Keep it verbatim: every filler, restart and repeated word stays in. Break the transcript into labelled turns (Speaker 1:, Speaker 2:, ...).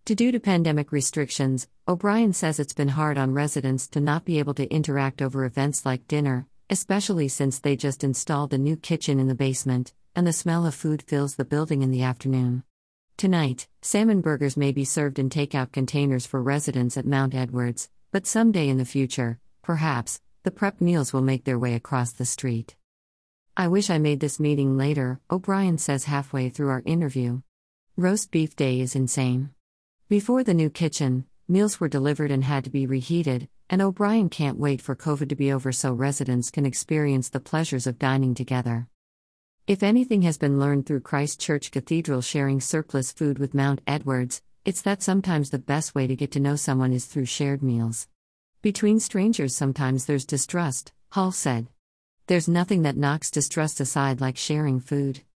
Speaker 1: Due to pandemic restrictions, O'Brien says it's been hard on residents to not be able to interact over events like dinner, especially since they just installed a new kitchen in the basement, and the smell of food fills the building in the afternoon. Tonight, salmon burgers may be served in takeout containers for residents at Mount Edwards, but someday in the future, perhaps, the prep meals will make their way across the street. I wish I made this meeting later, O'Brien says halfway through our interview. Roast beef day is insane. Before the new kitchen, meals were delivered and had to be reheated, and O'Brien can't wait for COVID to be over so residents can experience the pleasures of dining together. If anything has been learned through Christ Church Cathedral sharing surplus food with Mount Edwards, it's that sometimes the best way to get to know someone is through shared meals. Between strangers sometimes there's distrust, Hall said. There's nothing that knocks distrust aside like sharing food.